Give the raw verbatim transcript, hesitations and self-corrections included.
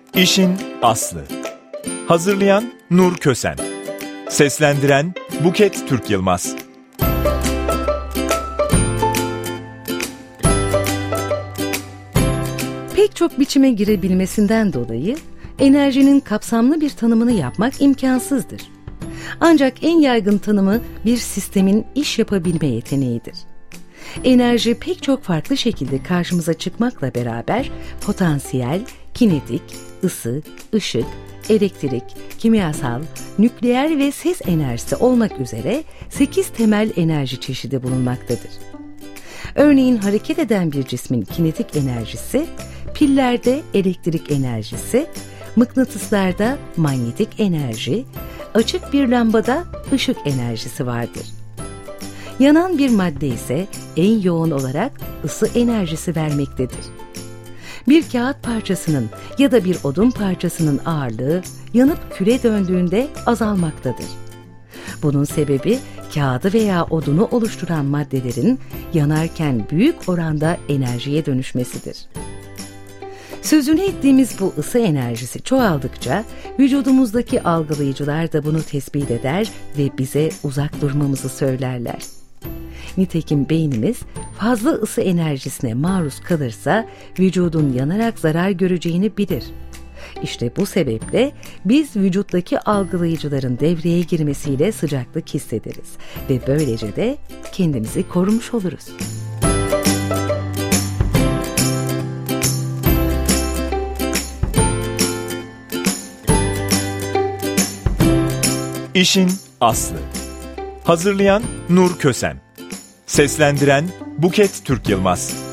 İşin aslı. Hazırlayan Nur Kösen. Seslendiren Buket Türk Yılmaz. Pek çok biçime girebilmesinden dolayı enerjinin kapsamlı bir tanımını yapmak imkansızdır. Ancak en yaygın tanımı bir sistemin iş yapabilme yeteneğidir. Enerji pek çok farklı şekilde karşımıza çıkmakla beraber potansiyel, kinetik, ısı, ışık, elektrik, kimyasal, nükleer ve ses enerjisi olmak üzere sekiz temel enerji çeşidi bulunmaktadır. Örneğin hareket eden bir cismin kinetik enerjisi, pillerde elektrik enerjisi, mıknatıslarda manyetik enerji, açık bir lambada ışık enerjisi vardır. Yanan bir madde ise en yoğun olarak ısı enerjisi vermektedir. Bir kağıt parçasının ya da bir odun parçasının ağırlığı yanıp küre döndüğünde azalmaktadır. Bunun sebebi kağıdı veya odunu oluşturan maddelerin yanarken büyük oranda enerjiye dönüşmesidir. Sözünü ettiğimiz bu ısı enerjisi çoğaldıkça vücudumuzdaki algılayıcılar da bunu tespit eder ve bize uzak durmamızı söylerler. Nitekim beynimiz fazla ısı enerjisine maruz kalırsa vücudun yanarak zarar göreceğini bilir. İşte bu sebeple biz vücuttaki algılayıcıların devreye girmesiyle sıcaklık hissederiz ve böylece de kendimizi korumuş oluruz. İşin aslı. Hazırlayan Nur Kösen. Seslendiren Buket Türk Yılmaz.